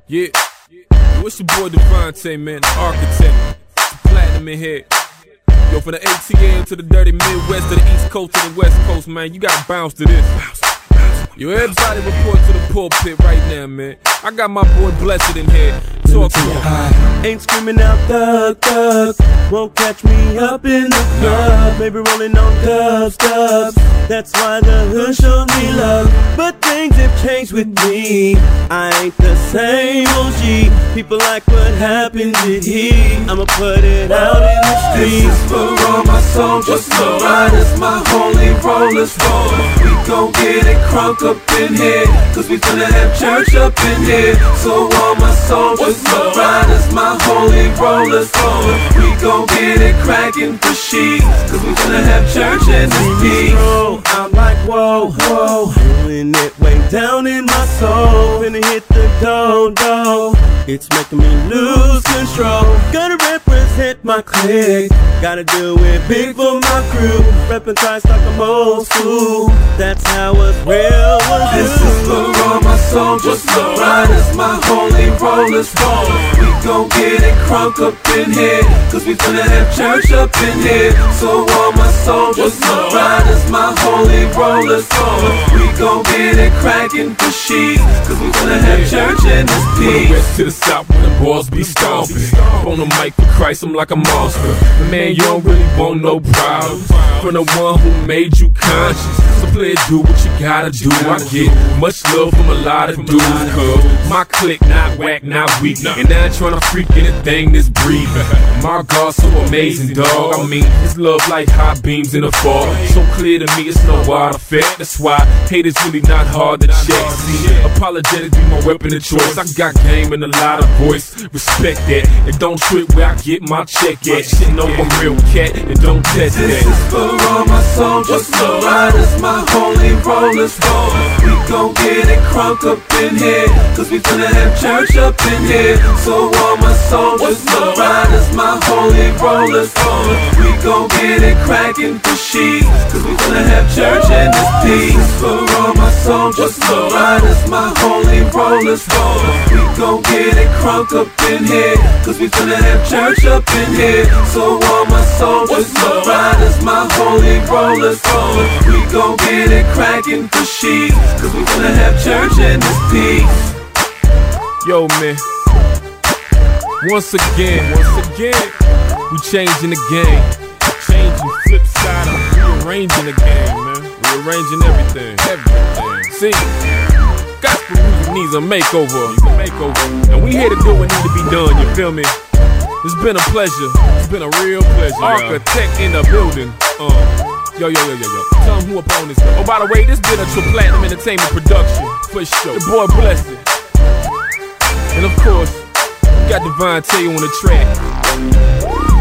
Yeah, what's your boy Devontae, man, the architect, platinum in here. Yo, from the ATL to the dirty Midwest, to the East Coast to the West Coast, man, you gotta bounce to this. Yo, everybody report to the pulpit right now, man. I got my boy Blessed in here. Talk to him. Ain't screaming out thug, thug. Won't catch me up in the club. Maybe rolling on dubs, dubs. That's why the hood shows me love. But things have changed with me. I ain't the same OG. People like what happened to he. I'ma put it out in the streets. This is for all my soldiers, my riders, my holy rollers. We gon' get it crunk up in here, cause we finna have church up in here. So all my soldiers, my riders, my holy rollers. We gon' get it crackin' for sheets, cause we finna have church in this piece. I'm like whoa, whoa, feeling it way down in my soul. Finna hit the dough, it's making me lose control. Gotta represent my clique, gotta do it big for my crew. Reppin' Christ like I'm old school, that's how it's real was. This is for all my soldiers, my riders, my holy rollers. We gon' get it crunk up in here, cause we finna have church up in here. So all my soldiers, my riders, my holy rollers. We gon' get it crackin' for sheets, cause we finna have church in this piece. West to the south when the balls be stomping. On the mic for Christ, I'm like a monster. Man, you don't really want no problems from the one who made you conscious. So play it, do what you gotta do. I get much love from a lot of dudes, cause my clique not whack, not weak, and I ain't tryna freak anything that's breathing. My God, so amazing, dog. I mean, his love like hot beams in the fall. So clear to me, it's no wild effect. That's why hate is really not hard to check. See, apologetics be my weapon of choice. I got game and a lot of voice. Respect that, and don't trip where I get my check at. Shit, know I'm real cat, and don't test that. This is for all my soldiers, my riders, my holy rollers. We gon' get it crunk up in here, cause we finna have church up in here. So all my soldiers, my riders, my holy rollers. We gon' get it crackin' for sheets, cause we finna have church in this piece. This is for all my soldiers, my riders, my holy rollers. We gon' get it crunk up in here, cause we finna have church up in here. So all my soldiers, my riders, my holy rollers. We gon' get it crackin' for sheets, cause we finna have church in this piece. Yo, man, once again, we changing the game. Changing flip side, rearranging the game, man. Rearranging everything. See, gospel music needs a makeover. And we here to do what needs to be done, you feel me? It's been a pleasure. It's been a real pleasure. Architect in the building. Yo. Tell them who up on this. Oh, by the way, this been a Platinum Entertainment production. For sure. The boy Blessed. And of course, we got Devontae on the track.